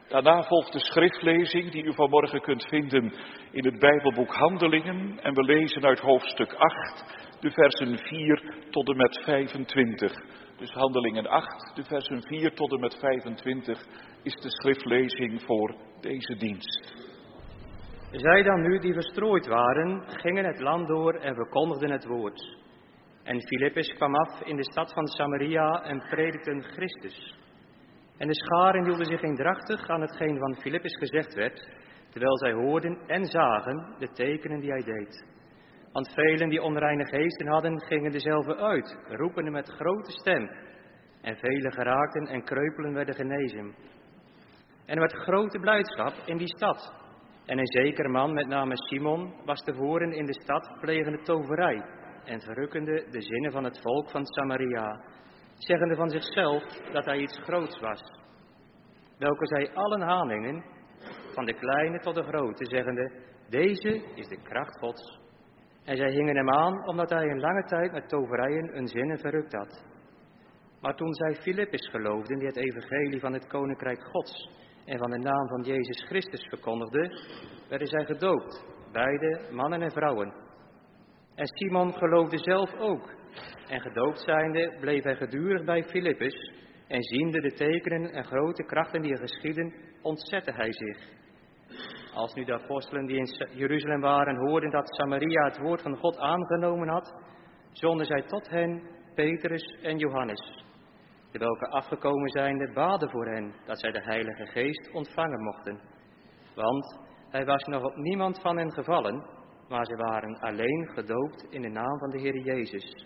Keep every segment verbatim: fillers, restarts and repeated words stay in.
Daarna volgt de schriftlezing die u vanmorgen kunt vinden in het Bijbelboek Handelingen. En we lezen uit hoofdstuk acht, de versen vier tot en met vijfentwintig. Dus Handelingen acht, de versen vier tot en met vijfentwintig is de schriftlezing voor deze dienst. Zij dan nu die verstrooid waren, gingen het land door en verkondigden het woord. En Filippus kwam af in de stad van Samaria en predikte Christus. En de scharen hielden zich eendrachtig aan hetgeen van Filippus gezegd werd, terwijl zij hoorden en zagen de tekenen die hij deed. Want velen die onreine geesten hadden, gingen dezelfde uit, roepende met grote stem. En velen geraakten en kreupelen werden genezen. En er werd grote blijdschap in die stad. En een zeker man met name Simon was tevoren in de stad plegende toverij en verrukkende de zinnen van het volk van Samaria, zeggende van zichzelf dat hij iets groots was. Welke zij allen aanhingen, van de kleine tot de grote, zeggende, deze is de kracht Gods. En zij hingen hem aan, omdat hij een lange tijd met toverijen hun zinnen verrukt had. Maar toen zij Filippus geloofden, die het evangelie van het koninkrijk Gods en van de naam van Jezus Christus verkondigde, werden zij gedoopt, beide mannen en vrouwen. En Simon geloofde zelf ook. En gedoopt zijnde bleef hij gedurig bij Filippus, en ziende de tekenen en grote krachten die er geschieden, ontzette hij zich. Als nu de apostelen die in Jeruzalem waren hoorden dat Samaria het woord van God aangenomen had, zonden zij tot hen Petrus en Johannes, de welke afgekomen zijnde baden voor hen, dat zij de Heilige Geest ontvangen mochten. Want hij was nog op niemand van hen gevallen, maar ze waren alleen gedoopt in de naam van de Heer Jezus.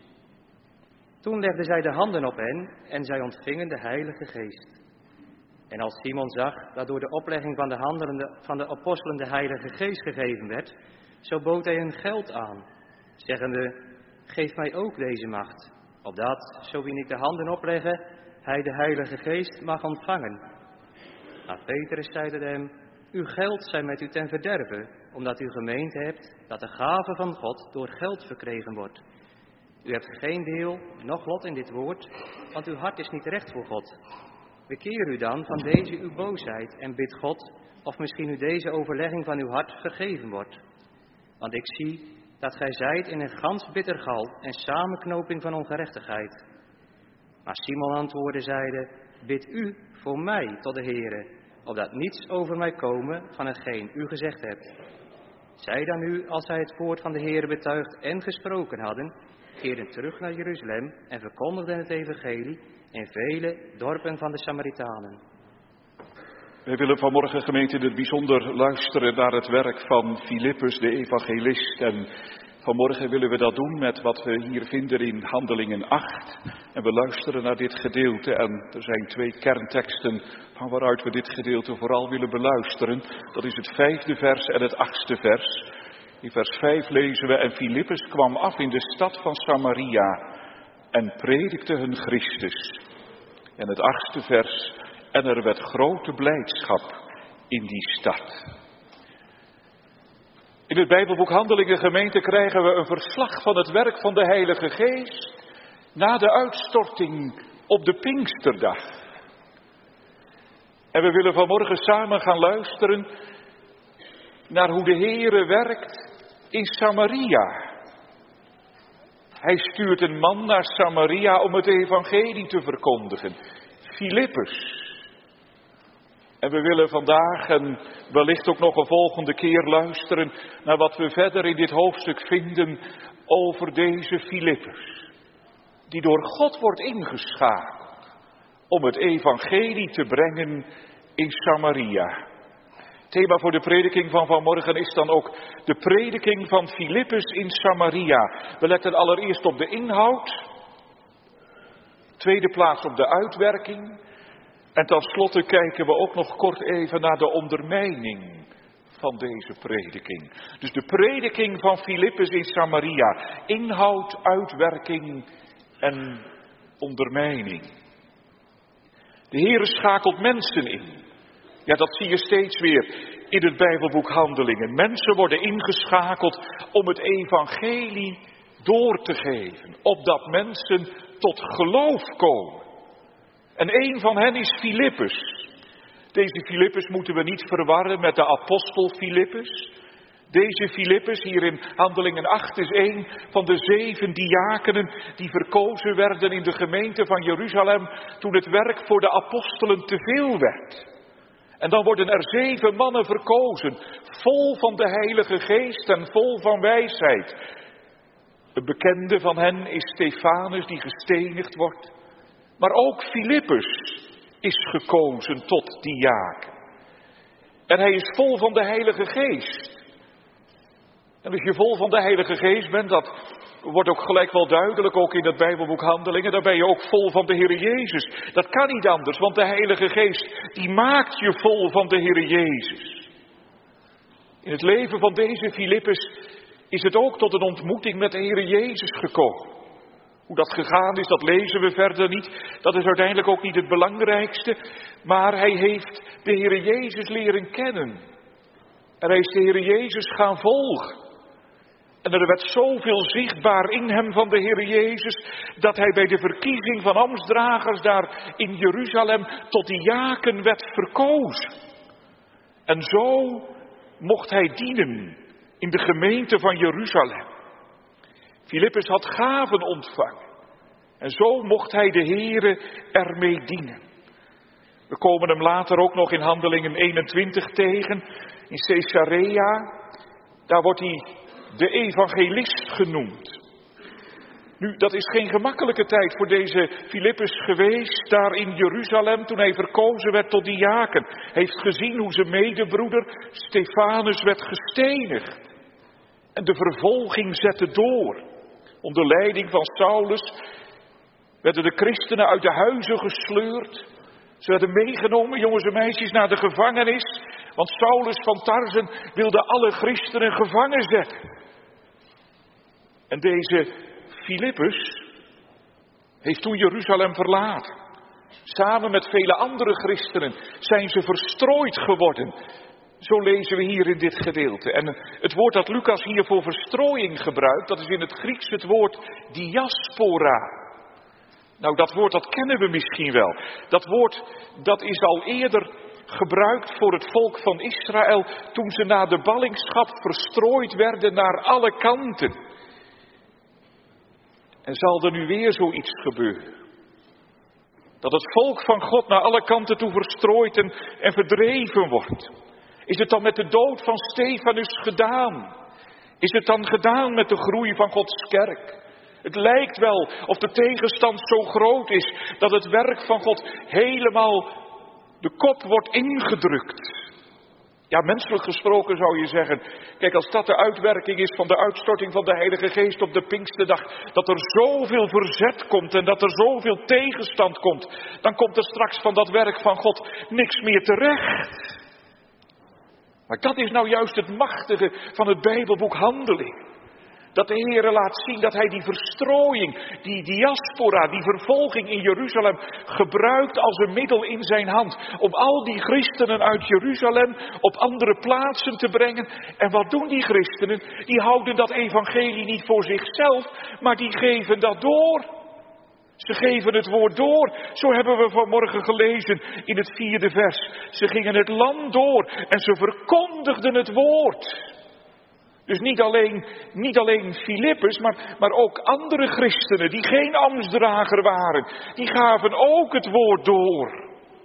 Toen legden zij de handen op hen en zij ontvingen de Heilige Geest. En als Simon zag dat door de oplegging van de handen van de apostelen de Heilige Geest gegeven werd, zo bood hij hun geld aan, zeggende, geef mij ook deze macht, opdat, zo wie ik de handen oplegge, hij de Heilige Geest mag ontvangen. Maar Petrus zeide hem, uw geld zij met u ten verderve, omdat u gemeend hebt dat de gave van God door geld verkregen wordt. U hebt geen deel, noch lot in dit woord, want uw hart is niet recht voor God. Bekeer u dan van deze uw boosheid en bid God, of misschien u deze overlegging van uw hart vergeven wordt. Want ik zie dat gij zijt in een gans bitter gal en samenknoping van ongerechtigheid. Maar Simon antwoordde zeide, bid u voor mij tot de Heere, opdat niets over mij komen van hetgeen u gezegd hebt. Zij dan nu, als zij het woord van de Heere betuigd en gesproken hadden, keerden terug naar Jeruzalem en verkondigden het evangelie in vele dorpen van de Samaritanen. Wij willen vanmorgen, gemeente, in het bijzonder luisteren naar het werk van Filippus, de evangelist. En vanmorgen willen we dat doen met wat we hier vinden in Handelingen acht. En we luisteren naar dit gedeelte. En er zijn twee kernteksten van waaruit we dit gedeelte vooral willen beluisteren. Dat is het vijfde vers en het achtste vers. In vers vijf lezen we, en Filippus kwam af in de stad van Samaria en predikte hun Christus. En het achtste vers, en er werd grote blijdschap in die stad. In het Bijbelboek Handelingen, gemeente, krijgen we een verslag van het werk van de Heilige Geest na de uitstorting op de Pinksterdag. En we willen vanmorgen samen gaan luisteren naar hoe de Heere werkt in Samaria. Hij stuurt een man naar Samaria om het evangelie te verkondigen. Filippus. En we willen vandaag en wellicht ook nog een volgende keer luisteren naar wat we verder in dit hoofdstuk vinden over deze Filippus. Die door God wordt ingeschakeld om het evangelie te brengen in Samaria. Thema voor de prediking van vanmorgen is dan ook de prediking van Filippus in Samaria. We letten allereerst op de inhoud, tweede plaats op de uitwerking en tenslotte kijken we ook nog kort even naar de ondermijning van deze prediking. Dus de prediking van Filippus in Samaria, inhoud, uitwerking en ondermijning. De Heere schakelt mensen in. Ja, dat zie je steeds weer in het Bijbelboek Handelingen. Mensen worden ingeschakeld om het evangelie door te geven, opdat mensen tot geloof komen. En een van hen is Filippus. Deze Filippus moeten we niet verwarren met de apostel Filippus. Deze Filippus, hier in Handelingen acht, is een van de zeven diakenen die verkozen werden in de gemeente van Jeruzalem toen het werk voor de apostelen te veel werd. En dan worden er zeven mannen verkozen, vol van de Heilige Geest en vol van wijsheid. Een bekende van hen is Stefanus, die gestenigd wordt. Maar ook Filippus is gekozen tot diaken. En hij is vol van de Heilige Geest. En als je vol van de Heilige Geest bent, dat wordt ook gelijk wel duidelijk, ook in het Bijbelboek Handelingen, dan ben je ook vol van de Heer Jezus. Dat kan niet anders, want de Heilige Geest, die maakt je vol van de Heer Jezus. In het leven van deze Filippus is het ook tot een ontmoeting met de Heer Jezus gekomen. Hoe dat gegaan is, dat lezen we verder niet. Dat is uiteindelijk ook niet het belangrijkste. Maar hij heeft de Heer Jezus leren kennen. En hij is de Heer Jezus gaan volgen. En er werd zoveel zichtbaar in hem van de Heer Jezus, dat hij bij de verkiezing van ambtsdragers daar in Jeruzalem tot diaken werd verkozen. En zo mocht hij dienen in de gemeente van Jeruzalem. Filippus had gaven ontvangen. En zo mocht hij de Heere ermee dienen. We komen hem later ook nog in Handelingen eenentwintig tegen, in Caesarea. Daar wordt hij de evangelist genoemd. Nu, dat is geen gemakkelijke tijd voor deze Filippus geweest, daar in Jeruzalem, toen hij verkozen werd tot diaken. Hij heeft gezien hoe zijn medebroeder Stefanus werd gestenigd. En de vervolging zette door. Onder leiding van Saulus werden de christenen uit de huizen gesleurd. Ze werden meegenomen, jongens en meisjes, naar de gevangenis. Want Saulus van Tarsen wilde alle christenen gevangen zetten. En deze Filippus heeft toen Jeruzalem verlaten. Samen met vele andere christenen zijn ze verstrooid geworden. Zo lezen we hier in dit gedeelte. En het woord dat Lucas hier voor verstrooiing gebruikt, dat is in het Grieks het woord diaspora. Nou, dat woord dat kennen we misschien wel. Dat woord dat is al eerder gebruikt voor het volk van Israël toen ze na de ballingschap verstrooid werden naar alle kanten. En zal er nu weer zoiets gebeuren? Dat het volk van God naar alle kanten toe verstrooid en, en verdreven wordt. Is het dan met de dood van Stefanus gedaan? Is het dan gedaan met de groei van Gods kerk? Het lijkt wel of de tegenstand zo groot is dat het werk van God helemaal de kop wordt ingedrukt. Ja, menselijk gesproken zou je zeggen, kijk, als dat de uitwerking is van de uitstorting van de Heilige Geest op de Pinksterdag, dat er zoveel verzet komt en dat er zoveel tegenstand komt, dan komt er straks van dat werk van God niks meer terecht. Maar dat is nou juist het machtige van het Bijbelboek Handelingen. Dat de Heere laat zien dat hij die verstrooiing, die diaspora, die vervolging in Jeruzalem gebruikt als een middel in zijn hand. Om al die christenen uit Jeruzalem op andere plaatsen te brengen. En wat doen die christenen? Die houden dat evangelie niet voor zichzelf, maar die geven dat door. Ze geven het woord door. Zo hebben we vanmorgen gelezen in het vierde vers. Ze gingen het land door en ze verkondigden het woord. Dus niet alleen, niet alleen Filippus, maar, maar ook andere christenen die geen ambtsdrager waren. Die gaven ook het woord door.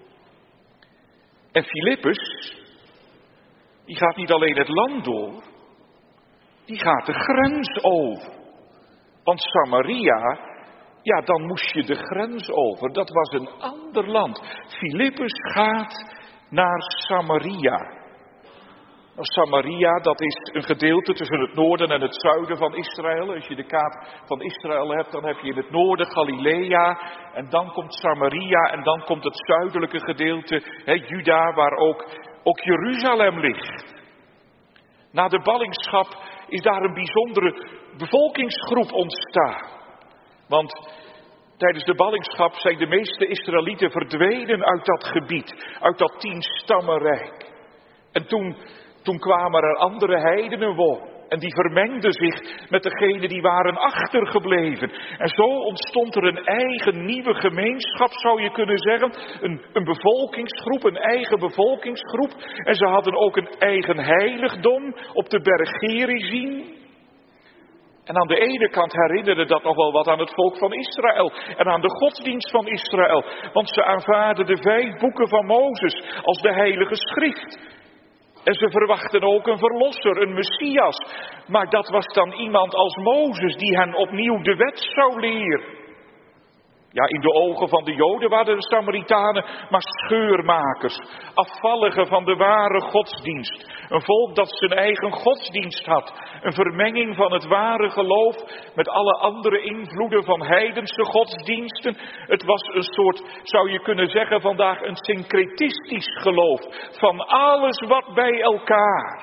En Filippus, die gaat niet alleen het land door, die gaat de grens over. Want Samaria, ja, dan moest je de grens over. Dat was een ander land. Filippus gaat naar Samaria. Samaria, dat is een gedeelte tussen het noorden en het zuiden van Israël. Als je de kaart van Israël hebt, dan heb je in het noorden Galilea. En dan komt Samaria en dan komt het zuidelijke gedeelte, he, Juda, waar ook, ook Jeruzalem ligt. Na de ballingschap is daar een bijzondere bevolkingsgroep ontstaan. Want tijdens de ballingschap zijn de meeste Israëlieten verdwenen uit dat gebied, uit dat tienstammenrijk. En toen... Toen kwamen er andere heidenen wonen. En die vermengden zich met degenen die waren achtergebleven. En zo ontstond er een eigen nieuwe gemeenschap, zou je kunnen zeggen. Een, een bevolkingsgroep, een eigen bevolkingsgroep. En ze hadden ook een eigen heiligdom op de berg Gerizim. En aan de ene kant herinnerde dat nog wel wat aan het volk van Israël en aan de godsdienst van Israël. Want ze aanvaarden de vijf boeken van Mozes als de heilige schrift. En ze verwachten ook een verlosser, een Messias. Maar dat was dan iemand als Mozes die hen opnieuw de wet zou leren. Ja, in de ogen van de Joden waren de Samaritanen maar scheurmakers, afvalligen van de ware godsdienst. Een volk dat zijn eigen godsdienst had, een vermenging van het ware geloof met alle andere invloeden van heidense godsdiensten. Het was een soort, zou je kunnen zeggen vandaag, een syncretistisch geloof van alles wat bij elkaar.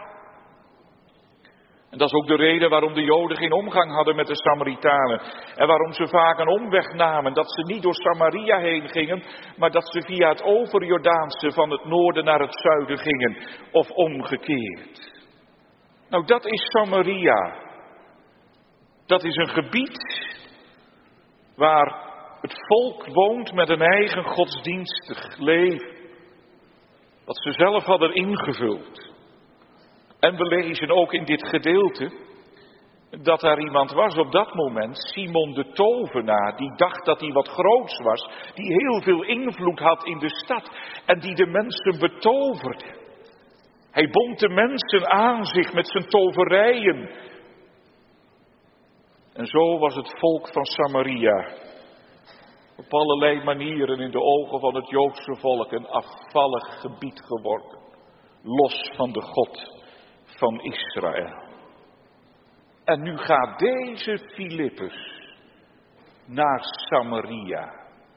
En dat is ook de reden waarom de Joden geen omgang hadden met de Samaritanen. En waarom ze vaak een omweg namen. Dat ze niet door Samaria heen gingen, maar dat ze via het overjordaanse van het noorden naar het zuiden gingen. Of omgekeerd. Nou, dat is Samaria. Dat is een gebied waar het volk woont met een eigen godsdienstig leven. Wat ze zelf hadden ingevuld. En we lezen ook in dit gedeelte dat daar iemand was op dat moment, Simon de tovenaar, die dacht dat hij wat groots was, die heel veel invloed had in de stad en die de mensen betoverde. Hij bond de mensen aan zich met zijn toverijen. En zo was het volk van Samaria op allerlei manieren in de ogen van het Joodse volk een afvallig gebied geworden, los van de God van Israël. En nu gaat deze Filippus naar Samaria.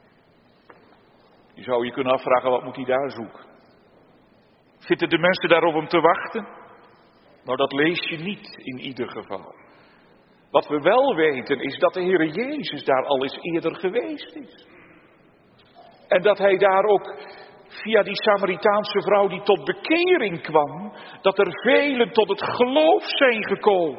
Je zou je kunnen afvragen, wat moet hij daar zoeken? Zitten de mensen daar op hem te wachten? Nou, dat lees je niet in ieder geval. Wat we wel weten is dat de Heere Jezus daar al eens eerder geweest is. En dat hij daar ook via die Samaritaanse vrouw die tot bekering kwam, dat er velen tot het geloof zijn gekomen.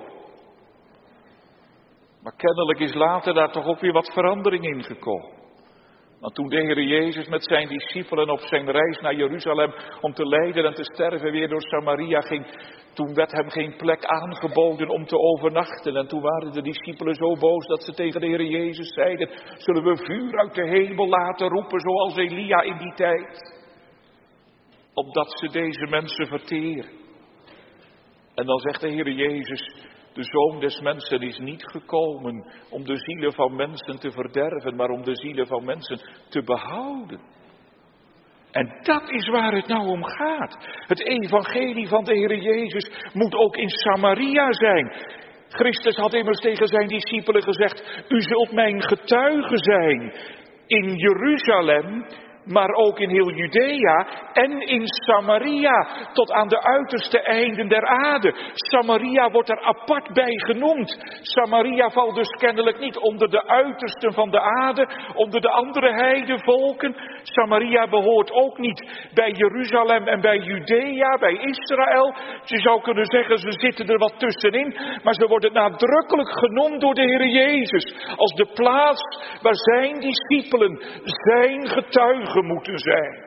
Maar kennelijk is later daar toch ook weer wat verandering in gekomen. Want toen de Heer Jezus met zijn discipelen op zijn reis naar Jeruzalem om te lijden en te sterven weer door Samaria ging, toen werd hem geen plek aangeboden om te overnachten. En toen waren de discipelen zo boos dat ze tegen de Heer Jezus zeiden, zullen we vuur uit de hemel laten roepen zoals Elia in die tijd? Opdat ze deze mensen verteren. En dan zegt de Heer Jezus, de Zoon des Mensen is niet gekomen om de zielen van mensen te verderven, maar om de zielen van mensen te behouden. En dat is waar het nou om gaat. Het evangelie van de Heer Jezus moet ook in Samaria zijn. Christus had immers tegen zijn discipelen gezegd, u zult mijn getuigen zijn in Jeruzalem, maar ook in heel Judea en in Samaria, tot aan de uiterste einden der aarde. Samaria wordt er apart bij genoemd. Samaria valt dus kennelijk niet onder de uitersten van de aarde, onder de andere heidevolken. Samaria behoort ook niet bij Jeruzalem en bij Judea, bij Israël. Je zou kunnen zeggen, ze zitten er wat tussenin, maar ze worden nadrukkelijk genoemd door de Heer Jezus als de plaats waar zijn discipelen, zijn getuigen moeten zijn.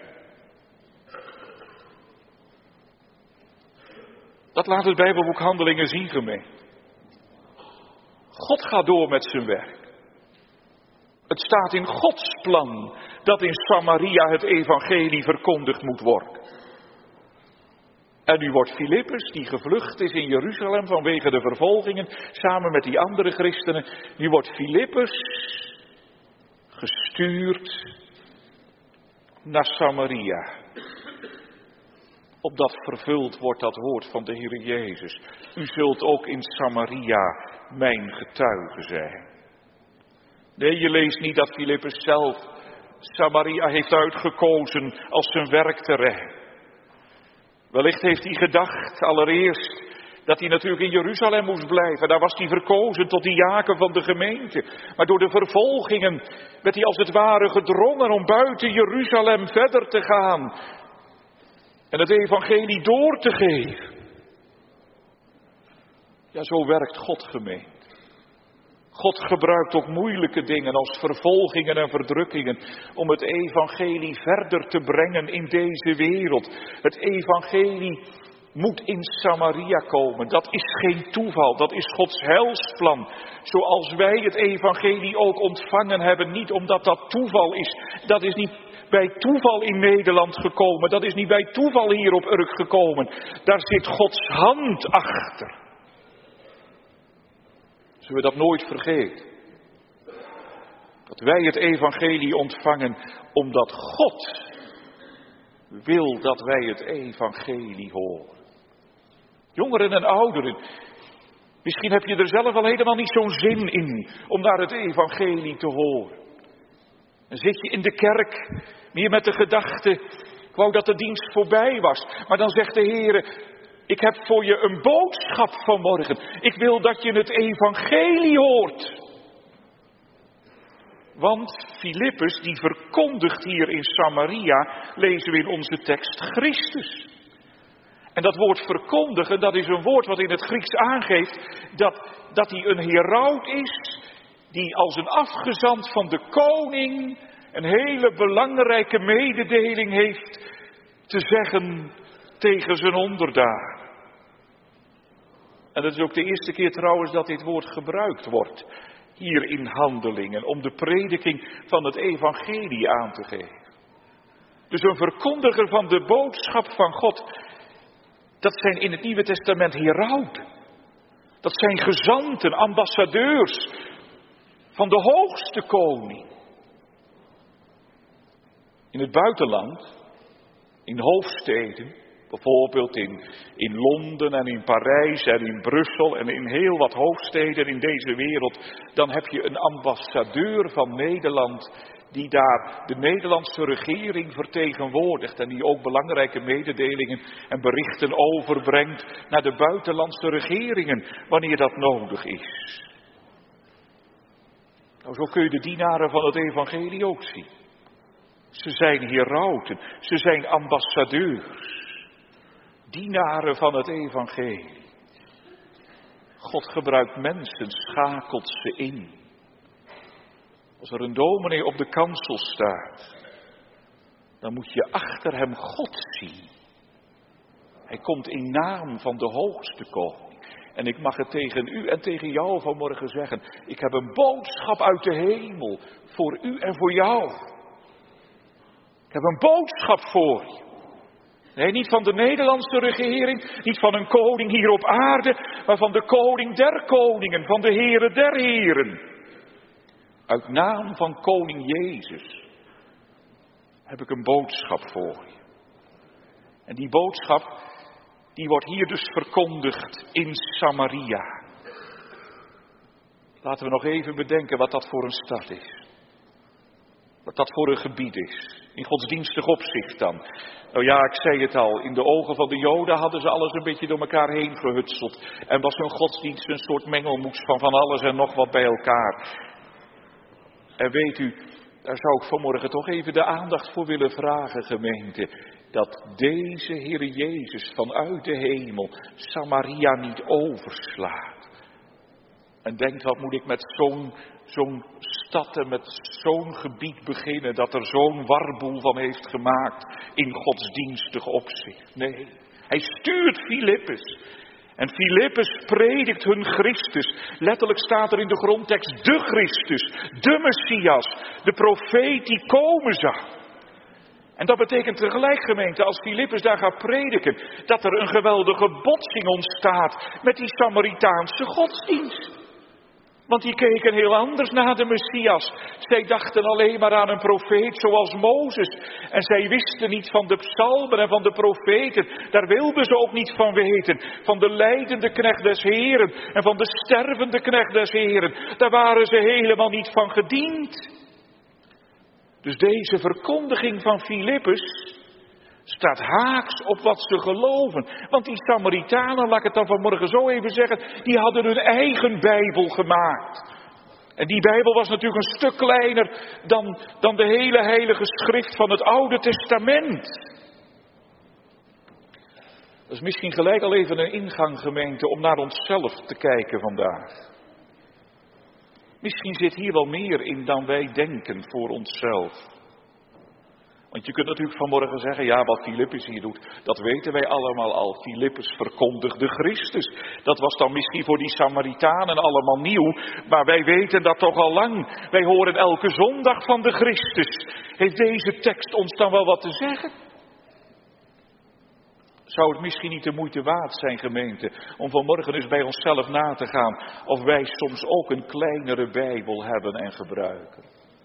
Dat laat het Bijbelboek Handelingen zien, gemeente. God gaat door met zijn werk. Het staat in Gods plan dat in Samaria het evangelie verkondigd moet worden. En nu wordt Filippus, die gevlucht is in Jeruzalem vanwege de vervolgingen, samen met die andere christenen, nu wordt Filippus gestuurd naar Samaria. Opdat vervuld wordt dat woord van de Heer Jezus. U zult ook in Samaria mijn getuige zijn. Nee, je leest niet dat Filippus zelf Samaria heeft uitgekozen als zijn werkterrein. Wellicht heeft hij gedacht allereerst dat hij natuurlijk in Jeruzalem moest blijven. Daar was hij verkozen tot diaken van de gemeente. Maar door de vervolgingen werd hij als het ware gedrongen om buiten Jeruzalem verder te gaan. En het evangelie door te geven. Ja, zo werkt God, gemeente. God gebruikt ook moeilijke dingen als vervolgingen en verdrukkingen om het evangelie verder te brengen in deze wereld. Het evangelie moet in Samaria komen. Dat is geen toeval, dat is Gods heilsplan. Zoals wij het evangelie ook ontvangen hebben, niet omdat dat toeval is. Dat is niet bij toeval in Nederland gekomen, dat is niet bij toeval hier op Urk gekomen. Daar zit Gods hand achter. Zullen we dat nooit vergeten? Dat wij het evangelie ontvangen omdat God wil dat wij het evangelie horen. Jongeren en ouderen, misschien heb je er zelf al helemaal niet zo'n zin in om naar het evangelie te horen. Dan zit je in de kerk meer met de gedachte, ik wou dat de dienst voorbij was. Maar dan zegt de Heer, ik heb voor je een boodschap vanmorgen. Ik wil dat je het evangelie hoort. Want Filippus, die verkondigt hier in Samaria, lezen we in onze tekst, Christus. En dat woord verkondigen, dat is een woord wat in het Grieks aangeeft dat, dat hij een heraut is, die als een afgezant van de koning een hele belangrijke mededeling heeft te zeggen tegen zijn onderdaan. En dat is ook de eerste keer trouwens dat dit woord gebruikt wordt, hier in Handelingen, om de prediking van het evangelie aan te geven. Dus een verkondiger van de boodschap van God, dat zijn in het Nieuwe Testament herauten. Dat zijn gezanten, ambassadeurs van de hoogste koning. In het buitenland, in hoofdsteden, bijvoorbeeld in, in Londen en in Parijs en in Brussel en in heel wat hoofdsteden in deze wereld, dan heb je een ambassadeur van Nederland die daar de Nederlandse regering vertegenwoordigt en die ook belangrijke mededelingen en berichten overbrengt naar de buitenlandse regeringen wanneer dat nodig is. Nou, zo kun je de dienaren van het evangelie ook zien. Ze zijn herauten, ze zijn ambassadeurs. Dienaren van het evangelie. God gebruikt mensen, schakelt ze in. Als er een dominee op de kansel staat, dan moet je achter hem God zien. Hij komt in naam van de hoogste koning. En ik mag het tegen u en tegen jou vanmorgen zeggen. Ik heb een boodschap uit de hemel voor u en voor jou. Ik heb een boodschap voor je. Nee, niet van de Nederlandse regering, niet van een koning hier op aarde, maar van de koning der koningen, van de Heere der heren. Uit naam van koning Jezus heb ik een boodschap voor je. En die boodschap, die wordt hier dus verkondigd in Samaria. Laten we nog even bedenken wat dat voor een stad is. Wat dat voor een gebied is. In godsdienstig opzicht dan. Nou ja, ik zei het al. In de ogen van de Joden hadden ze alles een beetje door elkaar heen gehutseld. En was hun godsdienst een soort mengelmoes van van alles en nog wat bij elkaar. En weet u, daar zou ik vanmorgen toch even de aandacht voor willen vragen, gemeente. Dat deze Heere Jezus vanuit de hemel Samaria niet overslaat. En denkt, wat moet ik met zo'n zo'n stad en met zo'n gebied beginnen dat er zo'n warboel van heeft gemaakt in godsdienstig opzicht. Nee, hij stuurt Filippus. En Filippus predikt hun Christus. Letterlijk staat er in de grondtekst de Christus, de Messias, de profeet die komen zou. En dat betekent tegelijk, gemeente, als Filippus daar gaat prediken, dat er een geweldige botsing ontstaat met die Samaritaanse godsdienst. Want die keken heel anders naar de Messias. Zij dachten alleen maar aan een profeet zoals Mozes. En zij wisten niet van de psalmen en van de profeten. Daar wilden ze ook niet van weten. Van de lijdende knecht des Heren en van de stervende knecht des Heren. Daar waren ze helemaal niet van gediend. Dus deze verkondiging van Filippus staat haaks op wat ze geloven. Want die Samaritanen, laat ik het dan vanmorgen zo even zeggen, die hadden hun eigen Bijbel gemaakt. En die Bijbel was natuurlijk een stuk kleiner dan, dan de hele heilige schrift van het Oude Testament. Dat is misschien gelijk al even een ingang, gemeente, om naar onszelf te kijken vandaag. Misschien zit hier wel meer in dan wij denken voor onszelf. Want je kunt natuurlijk vanmorgen zeggen, ja, wat Filippus hier doet, dat weten wij allemaal al. Filippus verkondigde Christus. Dat was dan misschien voor die Samaritanen allemaal nieuw, maar wij weten dat toch al lang. Wij horen elke zondag van de Christus. Heeft deze tekst ons dan wel wat te zeggen? Zou het misschien niet de moeite waard zijn, gemeente, om vanmorgen eens bij onszelf na te gaan of wij soms ook een kleinere Bijbel hebben en gebruiken?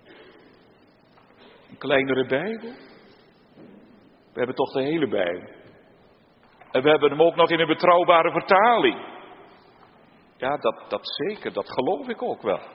Een kleinere Bijbel? We hebben toch de hele Bijbel. En we hebben hem ook nog in een betrouwbare vertaling. Ja, dat, dat zeker, dat geloof ik ook wel.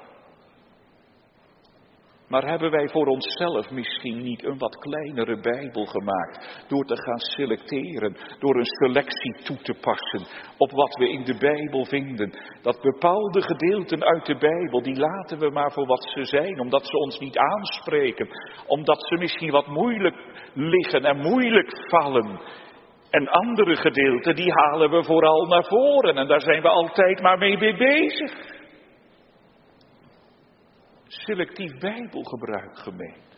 Maar hebben wij voor onszelf misschien niet een wat kleinere Bijbel gemaakt, door te gaan selecteren, door een selectie toe te passen op wat we in de Bijbel vinden? Dat bepaalde gedeelten uit de Bijbel, die laten we maar voor wat ze zijn, omdat ze ons niet aanspreken, omdat ze misschien wat moeilijk liggen en moeilijk vallen. En andere gedeelten, die halen we vooral naar voren en daar zijn we altijd maar mee bezig. Selectief Bijbelgebruik, gemeente.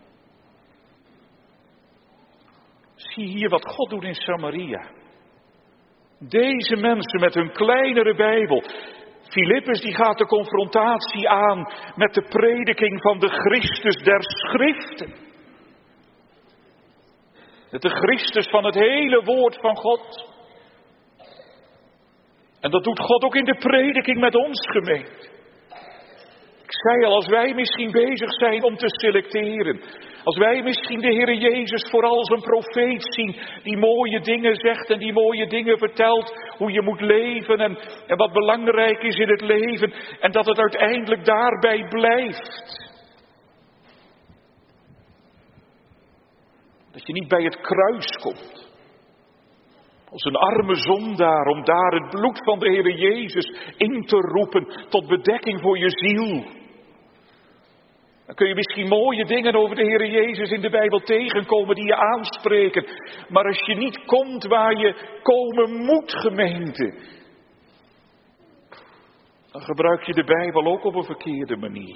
Zie hier wat God doet in Samaria. Deze mensen met hun kleinere Bijbel. Filippus die gaat de confrontatie aan met de prediking van de Christus der Schriften. Met de Christus van het hele woord van God. En dat doet God ook in de prediking met ons, gemeente. Ik zei al, als wij misschien bezig zijn om te selecteren. Als wij misschien de Heere Jezus vooral als een profeet zien. Die mooie dingen zegt en die mooie dingen vertelt. Hoe je moet leven en, en wat belangrijk is in het leven. En dat het uiteindelijk daarbij blijft. Dat je niet bij het kruis komt. Als een arme zondaar om daar het bloed van de Heere Jezus in te roepen tot bedekking voor je ziel. Dan kun je misschien mooie dingen over de Heere Jezus in de Bijbel tegenkomen die je aanspreken. Maar als je niet komt waar je komen moet, gemeente, dan gebruik je de Bijbel ook op een verkeerde manier.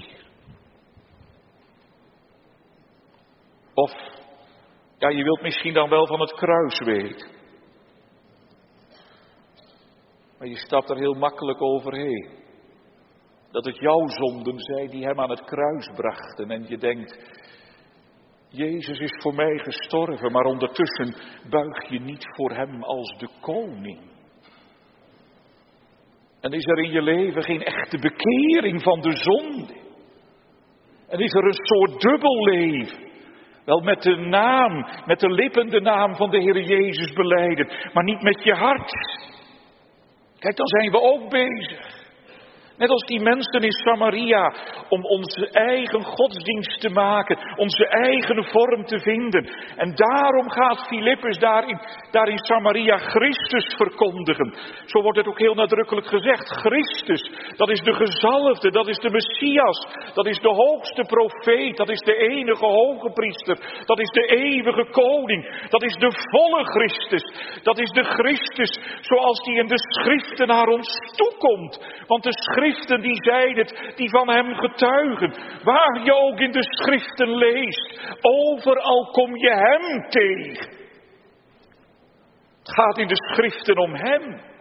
Of, ja, je wilt misschien dan wel van het kruis weten. Maar je stapt er heel makkelijk overheen. Dat het jouw zonden zijn die hem aan het kruis brachten. En je denkt, Jezus is voor mij gestorven, maar ondertussen buig je niet voor hem als de koning. En is er in je leven geen echte bekering van de zonde? En is er een soort dubbel leven? Wel met de naam, met de lippen de naam van de Heer Jezus belijden, maar niet met je hart. Kijk, dan zijn we ook bezig. Net als die mensen in Samaria, om onze eigen godsdienst te maken, onze eigen vorm te vinden. En daarom gaat Filippus daar in, daar in Samaria Christus verkondigen. Zo wordt het ook heel nadrukkelijk gezegd. Christus, dat is de gezalfde, dat is de Messias, dat is de hoogste profeet, dat is de enige hoge priester, dat is de eeuwige koning, dat is de volle Christus, dat is de Christus zoals die in de schriften naar ons toekomt. Want de schriften Schriften die zijn het, die van hem getuigen. Waar je ook in de schriften leest, overal kom je hem tegen. Het gaat in de schriften om hem.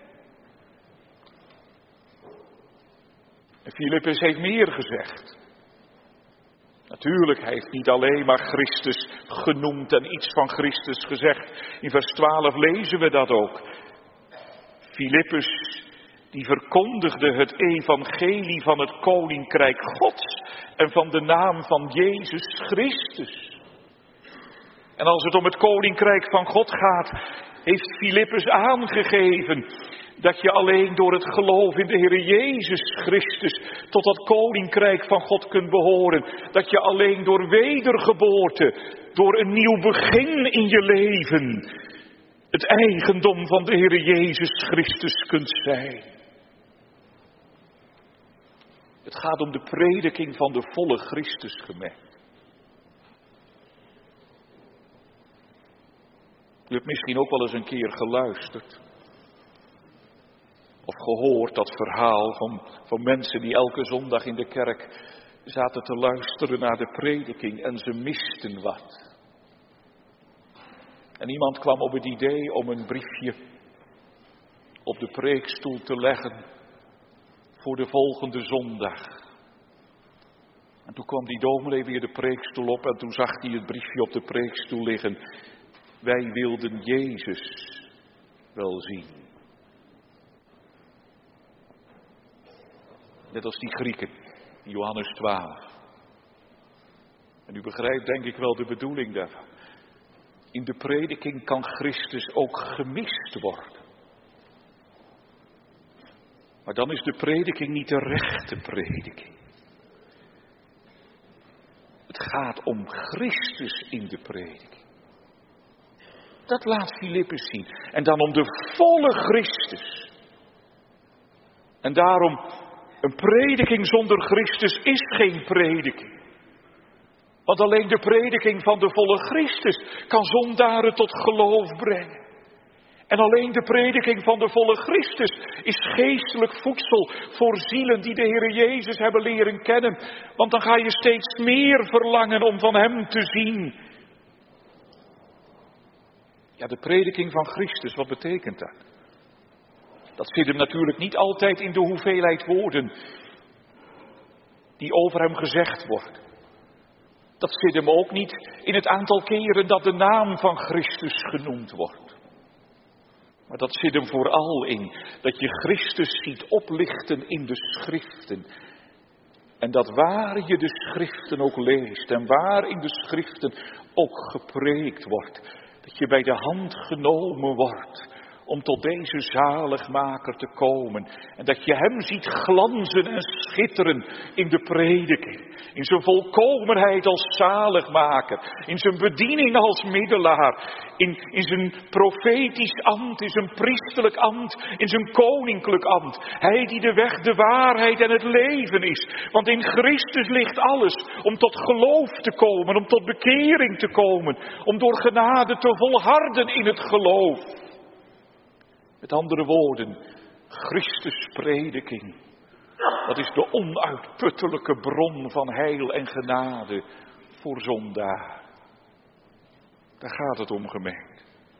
En Filippus heeft meer gezegd. Natuurlijk, hij heeft niet alleen maar Christus genoemd en iets van Christus gezegd. In vers twaalf lezen we dat ook. Filippus die verkondigde het evangelie van het koninkrijk Gods en van de naam van Jezus Christus. En als het om het koninkrijk van God gaat, heeft Filippus aangegeven dat je alleen door het geloof in de Heer Jezus Christus tot dat koninkrijk van God kunt behoren. Dat je alleen door wedergeboorte, door een nieuw begin in je leven, het eigendom van de Heer Jezus Christus kunt zijn. Het gaat om de prediking van de volle Christus, gemeente. U hebt misschien ook wel eens een keer geluisterd Of gehoord dat verhaal van, van mensen die elke zondag in de kerk zaten te luisteren naar de prediking en ze misten wat. En iemand kwam op het idee om een briefje op de preekstoel te leggen voor de volgende zondag. En toen kwam die dominee weer de preekstoel op en toen zag hij het briefje op de preekstoel liggen. Wij wilden Jezus wel zien. Net als die Grieken, in Johannes twaalf. En u begrijpt denk ik wel de bedoeling daarvan. In de prediking kan Christus ook gemist worden. Maar dan is de prediking niet de rechte prediking. Het gaat om Christus in de prediking. Dat laat Filippus zien. En dan om de volle Christus. En daarom, een prediking zonder Christus is geen prediking. Want alleen de prediking van de volle Christus kan zondaren tot geloof brengen. En alleen de prediking van de volle Christus is geestelijk voedsel voor zielen die de Heer Jezus hebben leren kennen. Want dan ga je steeds meer verlangen om van Hem te zien. Ja, de prediking van Christus, wat betekent dat? Dat zit hem natuurlijk niet altijd in de hoeveelheid woorden die over Hem gezegd worden. Dat zit hem ook niet in het aantal keren dat de naam van Christus genoemd wordt. Maar dat zit hem vooral in dat je Christus ziet oplichten in de schriften. En dat waar je de schriften ook leest en waar in de schriften ook gepreekt wordt, dat je bij de hand genomen wordt om tot deze zaligmaker te komen. En dat je Hem ziet glanzen en schitteren in de prediking. In zijn volkomenheid als zaligmaker. In zijn bediening als middelaar. In, in zijn profetisch ambt, in zijn priesterlijk ambt, in zijn koninklijk ambt. Hij die de weg, de waarheid en het leven is. Want in Christus ligt alles om tot geloof te komen, om tot bekering te komen. Om door genade te volharden in het geloof. Met andere woorden, Christus prediking, dat is de onuitputtelijke bron van heil en genade voor zondaar. Daar gaat het om, gemeente.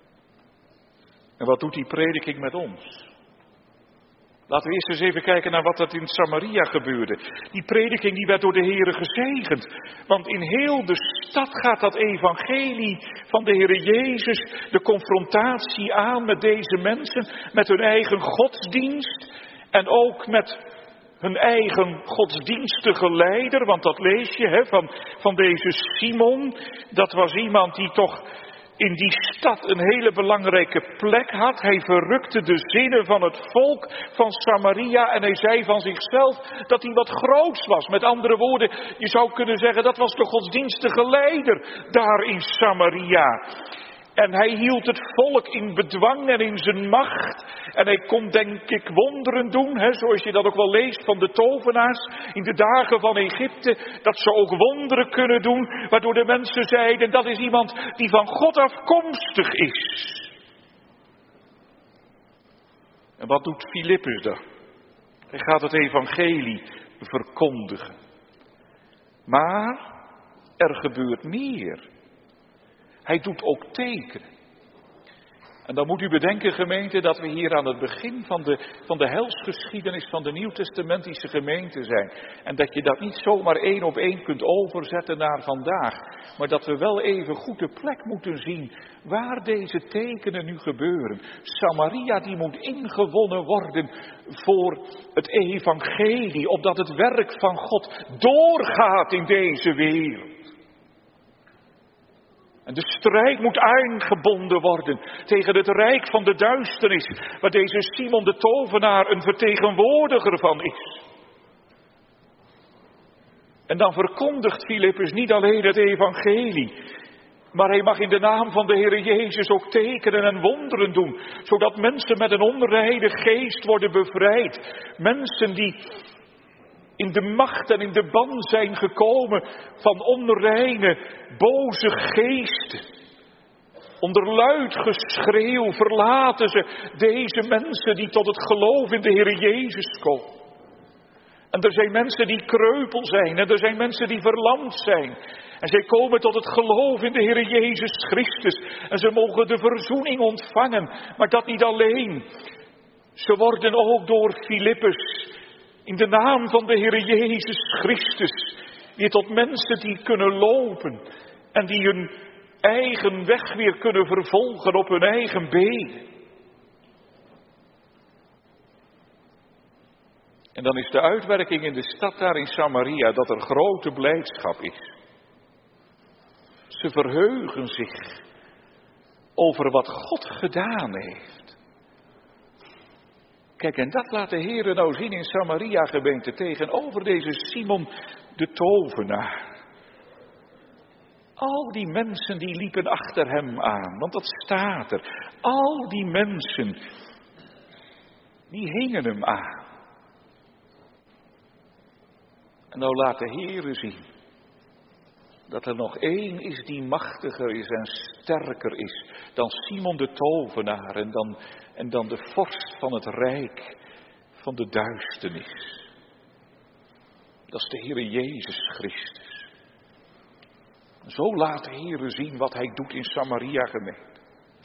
En wat doet die prediking met ons? Laten we eerst eens even kijken naar wat dat in Samaria gebeurde. Die prediking die werd door de Heere gezegend. Want in heel de stad gaat dat evangelie van de Heere Jezus de confrontatie aan met deze mensen. Met hun eigen godsdienst en ook met hun eigen godsdienstige leider. Want dat lees je hè, van, van deze Simon. Dat was iemand die toch in die stad een hele belangrijke plek had. Hij verrukte de zinnen van het volk van Samaria en hij zei van zichzelf dat hij wat groots was. Met andere woorden, je zou kunnen zeggen dat was de godsdienstige leider daar in Samaria. En hij hield het volk in bedwang en in zijn macht. En hij kon denk ik wonderen doen, hè, zoals je dat ook wel leest van de tovenaars in de dagen van Egypte. Dat ze ook wonderen kunnen doen, waardoor de mensen zeiden dat is iemand die van God afkomstig is. En wat doet Filippus dan? Hij gaat het evangelie verkondigen. Maar er gebeurt meer. Hij doet ook tekenen. En dan moet u bedenken, gemeente, dat we hier aan het begin van de, van de helsgeschiedenis van de Nieuwtestamentische gemeente zijn. En dat je dat niet zomaar één op één kunt overzetten naar vandaag. Maar dat we wel even goed de plek moeten zien waar deze tekenen nu gebeuren. Samaria die moet ingewonnen worden voor het evangelie, opdat het werk van God doorgaat in deze wereld. En de strijd moet aangebonden worden tegen het rijk van de duisternis, waar deze Simon de tovenaar een vertegenwoordiger van is. En dan verkondigt Filippus niet alleen het evangelie, maar hij mag in de naam van de Heer Jezus ook tekenen en wonderen doen, zodat mensen met een onreine geest worden bevrijd. Mensen die in de macht en in de ban zijn gekomen van onreine, boze geesten. Onder luid geschreeuw verlaten ze deze mensen die tot het geloof in de Heer Jezus komen. En er zijn mensen die kreupel zijn en er zijn mensen die verlamd zijn. En zij komen tot het geloof in de Heer Jezus Christus. En ze mogen de verzoening ontvangen. Maar dat niet alleen. Ze worden ook door Filippus in de naam van de Heer Jezus Christus weer tot mensen die kunnen lopen. En die hun eigen weg weer kunnen vervolgen op hun eigen benen. En dan is de uitwerking in de stad daar in Samaria dat er grote blijdschap is. Ze verheugen zich over wat God gedaan heeft. Kijk, en dat laat de Heer nou zien in Samaria gemeente tegenover deze Simon de tovenaar. Al die mensen die liepen achter hem aan, want dat staat er. Al die mensen, die hingen hem aan. En nou laat de Heere zien dat er nog één is die machtiger is en sterker is dan Simon de tovenaar en dan, en dan de vorst van het rijk van de duisternis. Dat is de Heere Jezus Christus. Zo laat de Heere zien wat hij doet in Samaria gemeente.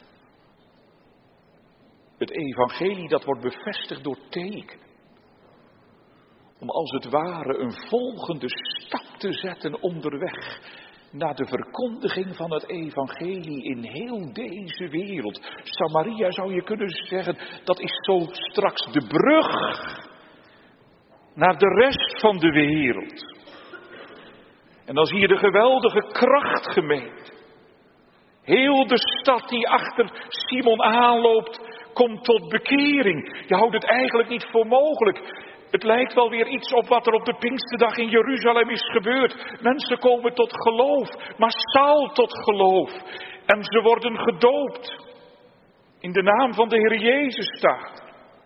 Het evangelie dat wordt bevestigd door tekenen. Om als het ware een volgende stap te zetten onderweg naar de verkondiging van het evangelie in heel deze wereld. Samaria zou je kunnen zeggen, dat is zo straks de brug naar de rest van de wereld. En dan zie je de geweldige kracht gemeente. Heel de stad die achter Simon aanloopt, komt tot bekering. Je houdt het eigenlijk niet voor mogelijk. Het lijkt wel weer iets op wat er op de Pinksterdag in Jeruzalem is gebeurd. Mensen komen tot geloof, massaal tot geloof. En ze worden gedoopt. In de naam van de Heer Jezus staat.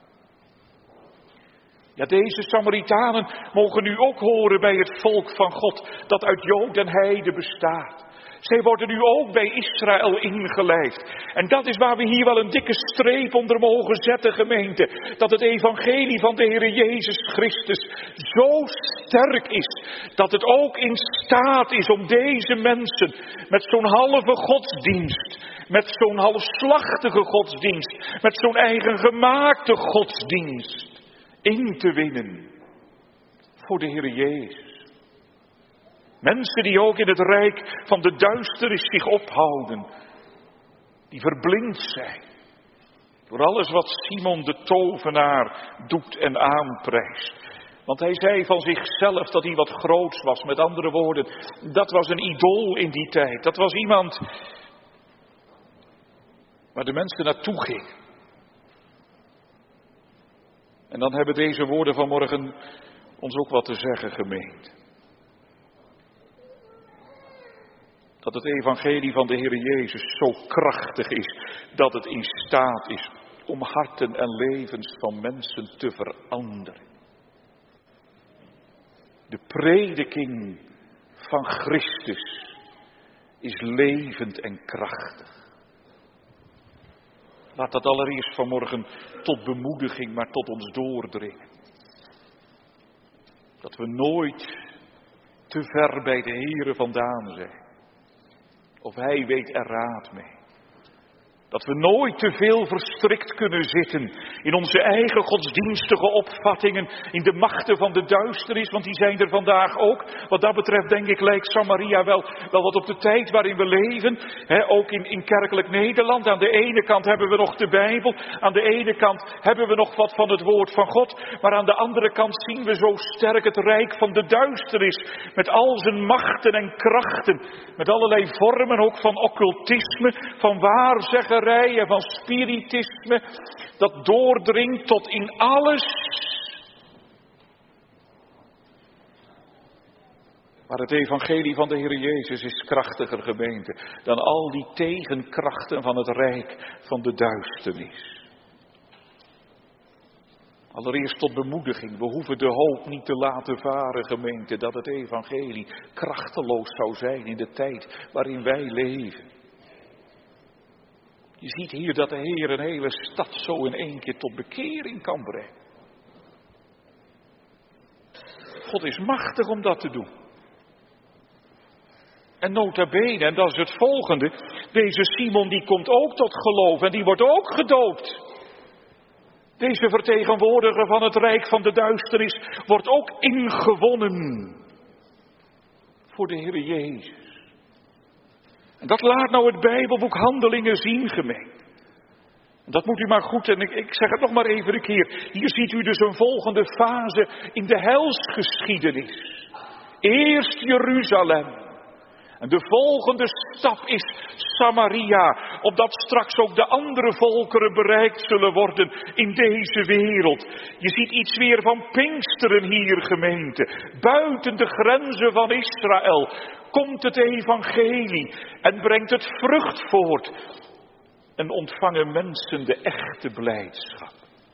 Ja, deze Samaritanen mogen nu ook horen bij het volk van God dat uit Jood en Heide bestaat. Zij worden nu ook bij Israël ingelijfd. En dat is waar we hier wel een dikke streep onder mogen zetten, gemeente. Dat het evangelie van de Heer Jezus Christus zo sterk is, dat het ook in staat is om deze mensen met zo'n halve godsdienst, met zo'n halfslachtige godsdienst, met zo'n eigen gemaakte godsdienst in te winnen voor de Heer Jezus. Mensen die ook in het rijk van de duisternis zich ophouden. Die verblind zijn. Door alles wat Simon de tovenaar doet en aanprijst. Want hij zei van zichzelf dat hij wat groots was. Met andere woorden, dat was een idool in die tijd. Dat was iemand waar de mensen naartoe gingen. En dan hebben deze woorden vanmorgen ons ook wat te zeggen, gemeente. Dat het evangelie van de Heer Jezus zo krachtig is, dat het in staat is om harten en levens van mensen te veranderen. De prediking van Christus is levend en krachtig. Laat dat allereerst vanmorgen tot bemoediging, maar tot ons doordringen. Dat we nooit te ver bij de Heere vandaan zijn. Of hij weet er raad mee. Dat we nooit te veel verstrikt kunnen zitten in onze eigen godsdienstige opvattingen, in de machten van de duisternis, want die zijn er vandaag ook. Wat dat betreft denk ik lijkt Samaria wel, wel wat op de tijd waarin we leven. He, ook in, in kerkelijk Nederland. Aan de ene kant hebben we nog de Bijbel, aan de ene kant hebben we nog wat van het woord van God, maar aan de andere kant zien we zo sterk het rijk van de duisternis, met al zijn machten en krachten, met allerlei vormen ook van occultisme, van waarzeggerij en van spiritisme, dat doordringt tot in alles. Maar het evangelie van de Heer Jezus is krachtiger, gemeente, dan al die tegenkrachten van het rijk van de duisternis. Allereerst tot bemoediging, we hoeven de hoop niet te laten varen, gemeente, dat het evangelie krachteloos zou zijn in de tijd waarin wij leven. Je ziet hier dat de Heer een hele stad zo in één keer tot bekering kan brengen. God is machtig om dat te doen. En nota bene, en dat is het volgende, deze Simon die komt ook tot geloof en die wordt ook gedoopt. Deze vertegenwoordiger van het rijk van de duisternis wordt ook ingewonnen voor de Heer Jezus. En dat laat nou het Bijbelboek Handelingen zien, gemeente. Dat moet u maar goed, en ik, ik zeg het nog maar even een keer. Hier ziet u dus een volgende fase in de heilsgeschiedenis. Eerst Jeruzalem. En de volgende stap is Samaria, opdat straks ook de andere volkeren bereikt zullen worden in deze wereld. Je ziet iets weer van Pinksteren hier, gemeente. Buiten de grenzen van Israël komt het evangelie en brengt het vrucht voort. En ontvangen mensen de echte blijdschap.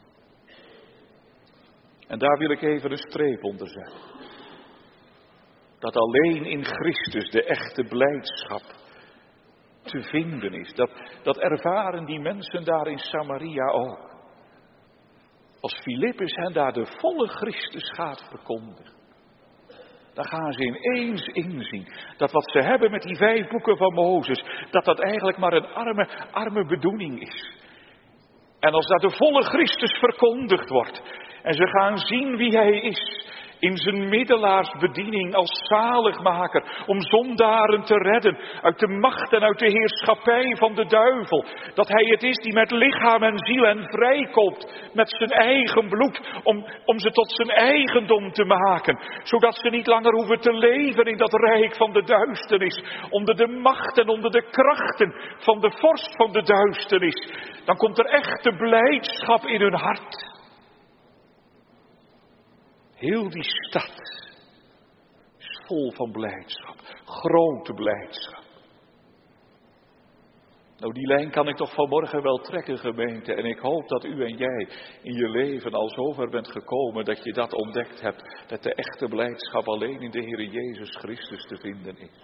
En daar wil ik even een streep onder zetten. Dat alleen in Christus de echte blijdschap te vinden is. Dat, dat ervaren die mensen daar in Samaria ook. Als Filippus hen daar de volle Christus gaat verkondigen. Dan gaan ze ineens inzien dat wat ze hebben met die vijf boeken van Mozes, dat dat eigenlijk maar een arme, arme bedoeling is. En als daar de volle Christus verkondigd wordt en ze gaan zien wie hij is, in zijn middelaarsbediening als zaligmaker, om zondaren te redden uit de macht en uit de heerschappij van de duivel. Dat hij het is die met lichaam en ziel hen vrijkoopt met zijn eigen bloed, om, om ze tot zijn eigendom te maken. Zodat ze niet langer hoeven te leven in dat rijk van de duisternis, onder de macht en onder de krachten van de vorst van de duisternis. Dan komt er echte blijdschap in hun hart. Heel die stad is vol van blijdschap, grote blijdschap. Nou, die lijn kan ik toch vanmorgen wel trekken, gemeente. En ik hoop dat u en jij in je leven al zover bent gekomen dat je dat ontdekt hebt. Dat de echte blijdschap alleen in de Heer Jezus Christus te vinden is.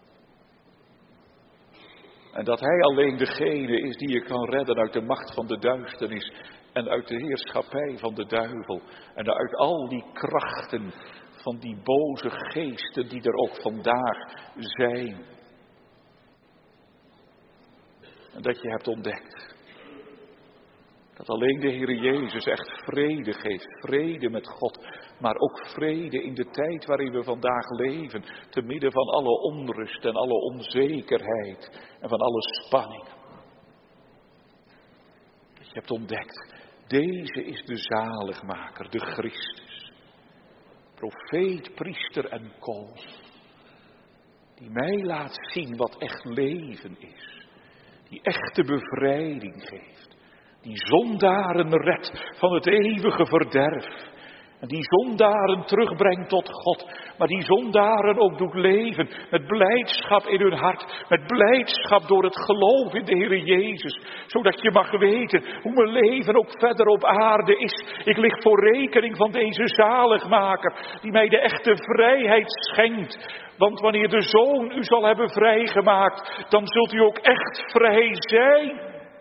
En dat Hij alleen degene is die je kan redden uit de macht van de duisternis. En uit de heerschappij van de duivel. En uit al die krachten van die boze geesten die er ook vandaag zijn. En dat je hebt ontdekt. Dat alleen de Heer Jezus echt vrede geeft. Vrede met God. Maar ook vrede in de tijd waarin we vandaag leven. Te midden van alle onrust en alle onzekerheid. En van alle spanningen. Dat je hebt ontdekt. Deze is de zaligmaker, de Christus. Profeet, priester en koning. Die mij laat zien wat echt leven is. Die echte bevrijding geeft. Die zondaren redt van het eeuwige verderf. En die zondaren terugbrengt tot God. Maar die zondaren ook doet leven met blijdschap in hun hart. Met blijdschap door het geloof in de Heer Jezus. Zodat je mag weten hoe mijn leven ook verder op aarde is. Ik lig voor rekening van deze zaligmaker. Die mij de echte vrijheid schenkt. Want wanneer de Zoon u zal hebben vrijgemaakt. Dan zult u ook echt vrij zijn.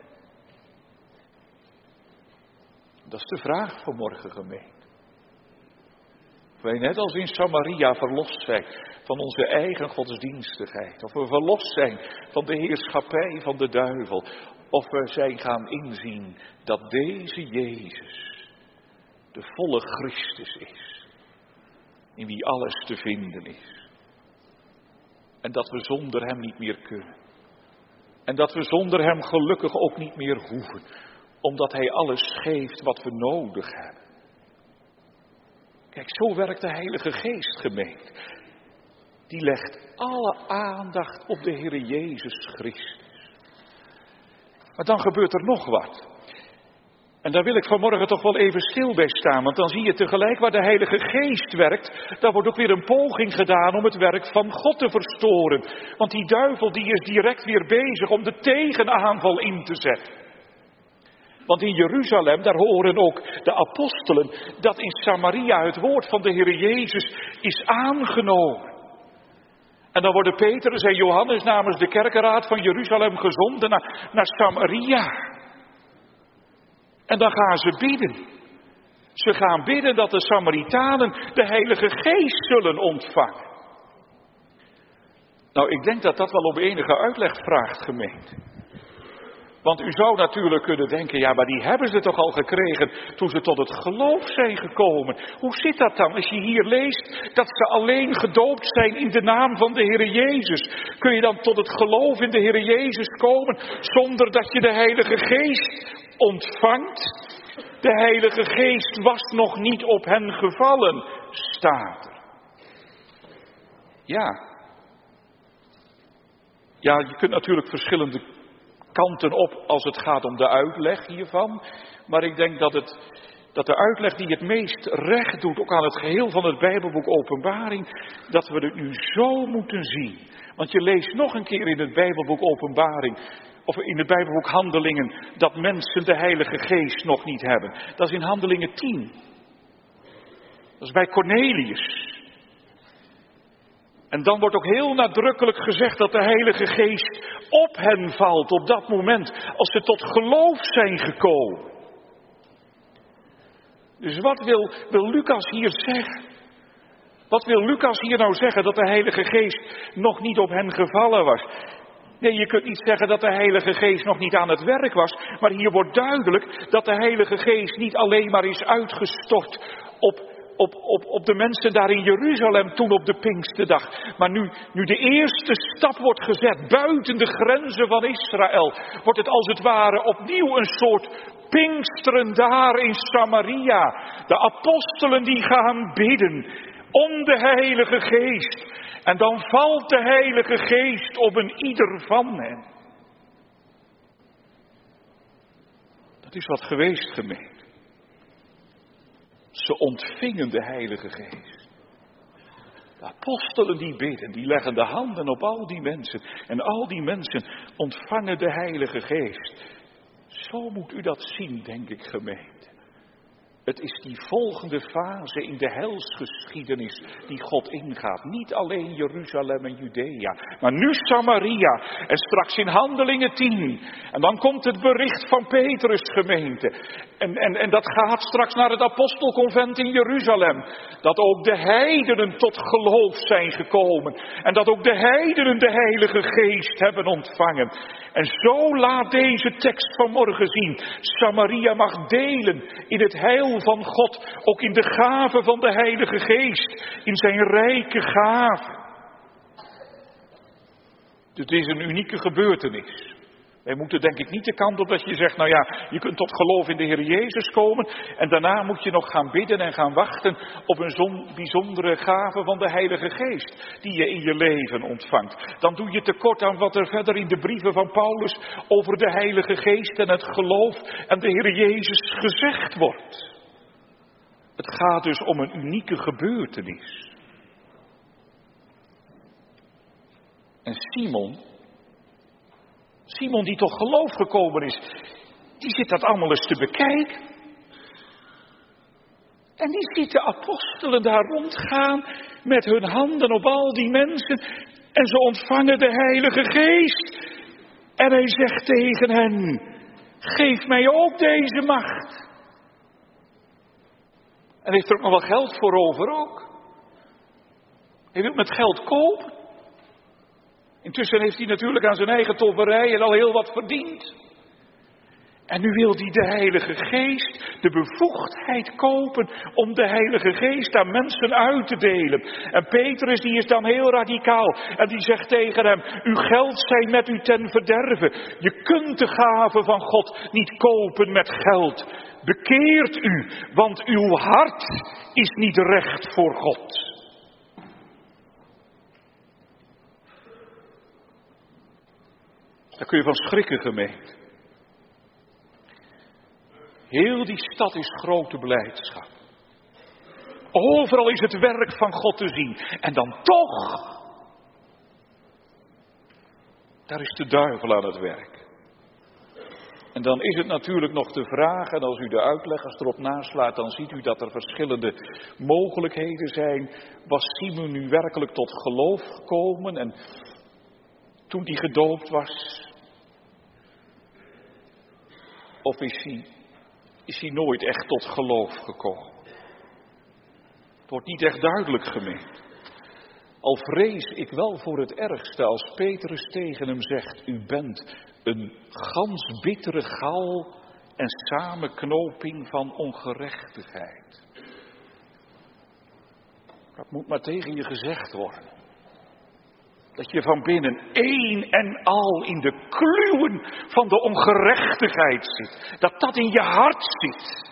Dat is de vraag van morgen, gemeente. Of wij net als in Samaria verlost zijn van onze eigen godsdienstigheid. Of we verlost zijn van de heerschappij van de duivel. Of we zijn gaan inzien dat deze Jezus de volle Christus is. In wie alles te vinden is. En dat we zonder hem niet meer kunnen. En dat we zonder hem gelukkig ook niet meer hoeven. Omdat hij alles geeft wat we nodig hebben. Kijk, zo werkt de Heilige Geest, gemeente. Die legt alle aandacht op de Heer Jezus Christus. Maar dan gebeurt er nog wat. En daar wil ik vanmorgen toch wel even stil bij staan. Want dan zie je tegelijk waar de Heilige Geest werkt. Daar wordt ook weer een poging gedaan om het werk van God te verstoren. Want die duivel die is direct weer bezig om de tegenaanval in te zetten. Want in Jeruzalem, daar horen ook de apostelen dat in Samaria het woord van de Heer Jezus is aangenomen. En dan worden Petrus en Johannes namens de kerkenraad van Jeruzalem gezonden naar, naar Samaria. En dan gaan ze bidden. Ze gaan bidden dat de Samaritanen de Heilige Geest zullen ontvangen. Nou, ik denk dat dat wel om enige uitleg vraagt, gemeente. Want u zou natuurlijk kunnen denken, ja, maar die hebben ze toch al gekregen toen ze tot het geloof zijn gekomen. Hoe zit dat dan als je hier leest dat ze alleen gedoopt zijn in de naam van de Heere Jezus? Kun je dan tot het geloof in de Heere Jezus komen zonder dat je de Heilige Geest ontvangt? De Heilige Geest was nog niet op hen gevallen, staat er. Ja. Ja, je kunt natuurlijk verschillende kanten op als het gaat om de uitleg hiervan. Maar ik denk dat, het, dat de uitleg die het meest recht doet, ook aan het geheel van het Bijbelboek Openbaring, dat we het nu zo moeten zien. Want je leest nog een keer in het Bijbelboek Openbaring, of in het Bijbelboek Handelingen, dat mensen de Heilige Geest nog niet hebben. Dat is in Handelingen tien. Dat is bij Cornelius. En dan wordt ook heel nadrukkelijk gezegd dat de Heilige Geest op hen valt op dat moment, als ze tot geloof zijn gekomen. Dus wat wil, wil Lucas hier zeggen? Wat wil Lucas hier nou zeggen? Dat de Heilige Geest nog niet op hen gevallen was. Nee, je kunt niet zeggen dat de Heilige Geest nog niet aan het werk was. Maar hier wordt duidelijk dat de Heilige Geest niet alleen maar is uitgestort op... Op, op, op de mensen daar in Jeruzalem toen op de Pinksterdag. Maar nu, nu de eerste stap wordt gezet buiten de grenzen van Israël, wordt het als het ware opnieuw een soort Pinksteren daar in Samaria. De apostelen die gaan bidden om de Heilige Geest. En dan valt de Heilige Geest op een ieder van hen. Dat is wat geweest, gemeente. Ze ontvingen de Heilige Geest. De apostelen die bidden, die leggen de handen op al die mensen. En al die mensen ontvangen de Heilige Geest. Zo moet u dat zien, denk ik, gemeente. Het is die volgende fase in de helsgeschiedenis die God ingaat. Niet alleen Jeruzalem en Judea, maar nu Samaria en straks in Handelingen tien. En dan komt het bericht van Petrus, gemeente. En, en, en dat gaat straks naar het apostelconvent in Jeruzalem. Dat ook de heidenen tot geloof zijn gekomen. En dat ook de heidenen de Heilige Geest hebben ontvangen. En zo laat deze tekst vanmorgen zien. Samaria mag delen in het heil van God. Ook in de gave van de Heilige Geest. In zijn rijke gave. Dit is een unieke gebeurtenis. Wij moeten denk ik niet de kant op dat je zegt, nou ja, je kunt tot geloof in de Heer Jezus komen. En daarna moet je nog gaan bidden en gaan wachten op een zo'n bijzondere gave van de Heilige Geest. Die je in je leven ontvangt. Dan doe je tekort aan wat er verder in de brieven van Paulus over de Heilige Geest en het geloof en de Heer Jezus gezegd wordt. Het gaat dus om een unieke gebeurtenis. En Simon, Simon die tot geloof gekomen is, die zit dat allemaal eens te bekijken. En die ziet de apostelen daar rondgaan met hun handen op al die mensen. En ze ontvangen de Heilige Geest. En hij zegt tegen hen, geef mij ook deze macht. En heeft er ook nog wel geld voor over ook. Hij wil met geld kopen. Intussen heeft hij natuurlijk aan zijn eigen tobberijen al heel wat verdiend. En nu wil hij de Heilige Geest, de bevoegdheid kopen om de Heilige Geest aan mensen uit te delen. En Petrus die is dan heel radicaal en die zegt tegen hem, uw geld zij met u ten verderve. Je kunt de gave van God niet kopen met geld. Bekeert u, want uw hart is niet recht voor God. Daar kun je van schrikken, gemeente. Heel die stad is grote blijdschap. Overal is het werk van God te zien. En dan toch, daar is de duivel aan het werk. En dan is het natuurlijk nog de vraag, en als u de uitleggers erop naslaat, dan ziet u dat er verschillende mogelijkheden zijn. Was Simon nu werkelijk tot geloof gekomen en toen hij gedoopt was? Of is hij, is hij nooit echt tot geloof gekomen? Het wordt niet echt duidelijk gemeend. Al vrees ik wel voor het ergste als Petrus tegen hem zegt, u bent een gans bittere gal en samenknoping van ongerechtigheid. Dat moet maar tegen je gezegd worden. Dat je van binnen één en al in de kluwen van de ongerechtigheid zit. Dat dat in je hart zit.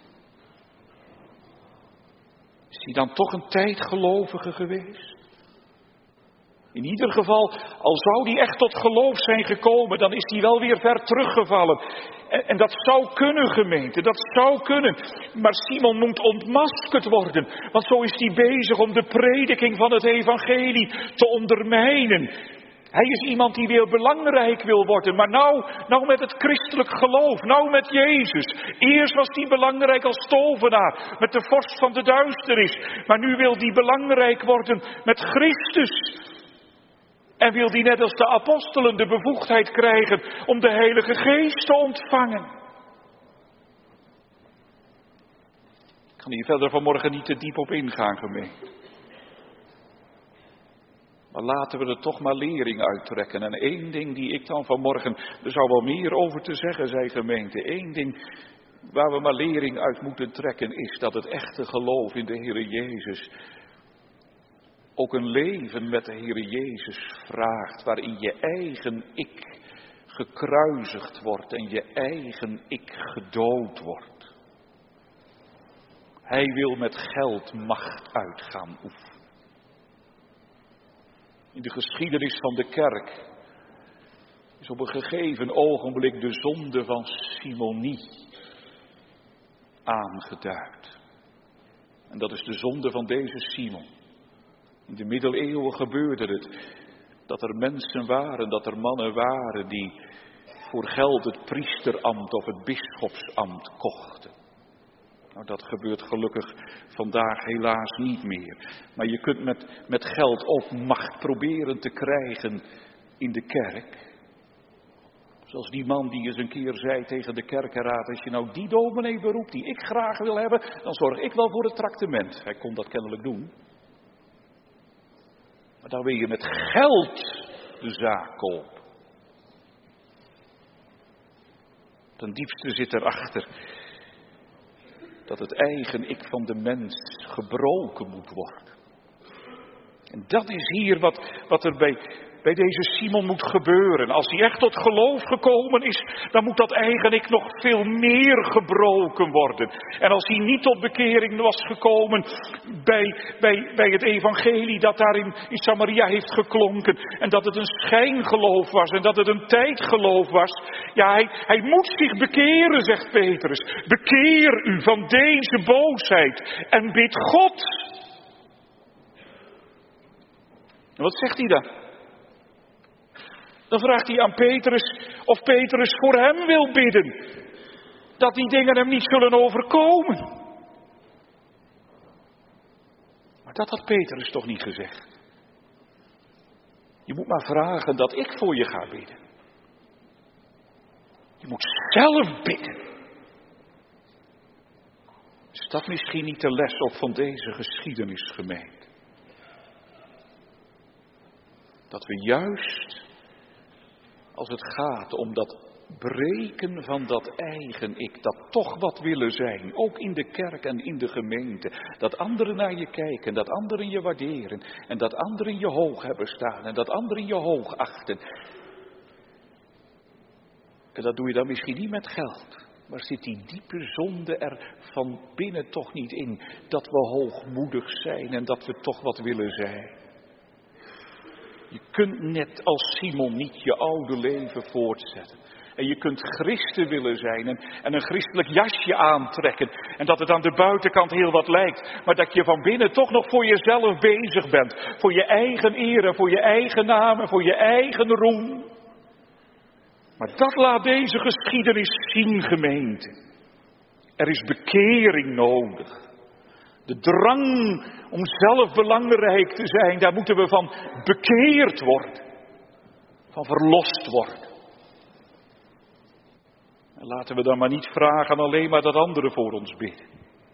Is hij dan toch een tijd gelovige geweest? In ieder geval, al zou die echt tot geloof zijn gekomen, dan is hij wel weer ver teruggevallen. En, en dat zou kunnen, gemeente, dat zou kunnen. Maar Simon moet ontmaskerd worden, want zo is hij bezig om de prediking van het evangelie te ondermijnen. Hij is iemand die weer belangrijk wil worden, maar nou, nou met het christelijk geloof, nou met Jezus. Eerst was hij belangrijk als tovenaar, met de vorst van de duisternis. Maar nu wil hij belangrijk worden met Christus. En wil die net als de apostelen de bevoegdheid krijgen om de Heilige Geest te ontvangen. Ik kan hier verder vanmorgen niet te diep op ingaan, gemeente. Maar laten we er toch maar lering uittrekken. En één ding die ik dan vanmorgen, er zou wel meer over te zeggen zijn, gemeente. Eén ding waar we maar lering uit moeten trekken is dat het echte geloof in de Heere Jezus ook een leven met de Heere Jezus vraagt, waarin je eigen ik gekruisigd wordt en je eigen ik gedood wordt. Hij wil met geld macht uit gaan oefenen. In de geschiedenis van de kerk is op een gegeven ogenblik de zonde van Simonie aangeduid. En dat is de zonde van deze Simon. In de middeleeuwen gebeurde het dat er mensen waren, dat er mannen waren die voor geld het priesterambt of het bisschopsambt kochten. Nou, dat gebeurt gelukkig vandaag helaas niet meer. Maar je kunt met, met geld ook macht proberen te krijgen in de kerk. Zoals die man die eens een keer zei tegen de kerkenraad, als je nou die dominee beroept die ik graag wil hebben, dan zorg ik wel voor het traktement. Hij kon dat kennelijk doen. Maar dan wil je met geld de zaak kopen. Ten diepste zit erachter dat het eigen ik van de mens gebroken moet worden. En dat is hier wat, wat er bij, bij deze Simon moet gebeuren. Als hij echt tot geloof gekomen is, dan moet dat eigen ik nog veel meer gebroken worden. En als hij niet tot bekering was gekomen bij, bij, bij het evangelie dat daar in, in Samaria heeft geklonken. En dat het een schijngeloof was en dat het een tijdgeloof was. Ja, hij, hij moet zich bekeren, zegt Petrus. Bekeer u van deze boosheid en bid God. En wat zegt hij dan? Dan vraagt hij aan Petrus of Petrus voor hem wil bidden. Dat die dingen hem niet zullen overkomen. Maar dat had Petrus toch niet gezegd. Je moet maar vragen dat ik voor je ga bidden. Je moet zelf bidden. Is dat misschien niet de les op van deze geschiedenisgemeente? Dat we juist, als het gaat om dat breken van dat eigen ik, dat toch wat willen zijn, ook in de kerk en in de gemeente, dat anderen naar je kijken, dat anderen je waarderen en dat anderen je hoog hebben staan en dat anderen je hoog achten. En dat doe je dan misschien niet met geld, maar zit die diepe zonde er van binnen toch niet in, dat we hoogmoedig zijn en dat we toch wat willen zijn. Je kunt net als Simon niet je oude leven voortzetten. En je kunt christen willen zijn en, en een christelijk jasje aantrekken. En dat het aan de buitenkant heel wat lijkt. Maar dat je van binnen toch nog voor jezelf bezig bent. Voor je eigen eer, voor je eigen naam, voor je eigen roem. Maar dat laat deze geschiedenis zien, gemeente. Er is bekering nodig. De drang om zelf belangrijk te zijn, daar moeten we van bekeerd worden. Van verlost worden. En laten we dan maar niet vragen alleen maar dat anderen voor ons bidden.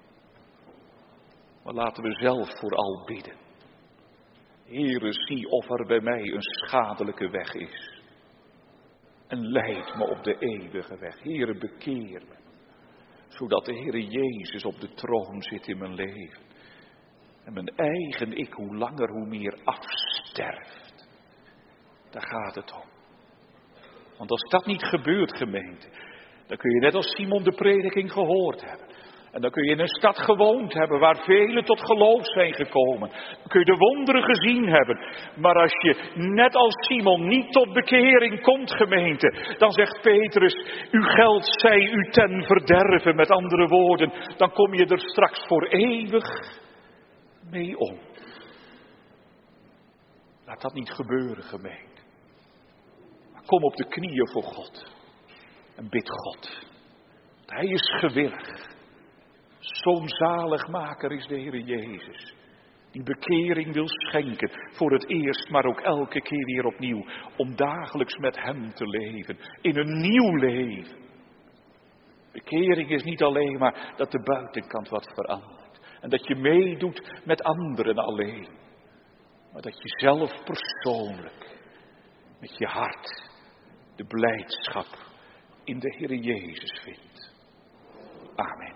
Maar laten we zelf vooral bidden. Heere, zie of er bij mij een schadelijke weg is. En leid me op de eeuwige weg. Heere, bekeer me. Zodat de Heere Jezus op de troon zit in mijn leven. En mijn eigen ik hoe langer hoe meer afsterft. Daar gaat het om. Want als dat niet gebeurt, gemeente, dan kun je net als Simon de prediking gehoord hebben. En dan kun je in een stad gewoond hebben waar velen tot geloof zijn gekomen. Dan kun je de wonderen gezien hebben. Maar als je net als Simon niet tot bekering komt, gemeente, dan zegt Petrus, uw geld zij u ten verderven. Met andere woorden, dan kom je er straks voor eeuwig mee om. Laat dat niet gebeuren, gemeente. Maar kom op de knieën voor God. En bid God. Hij is gewillig. Zo'n zaligmaker is de Heer Jezus. Die bekering wil schenken. Voor het eerst, maar ook elke keer weer opnieuw. Om dagelijks met hem te leven. In een nieuw leven. Bekering is niet alleen maar dat de buitenkant wat verandert. En dat je meedoet met anderen alleen. Maar dat je zelf persoonlijk. Met je hart. De blijdschap in de Heer Jezus vindt. Amen.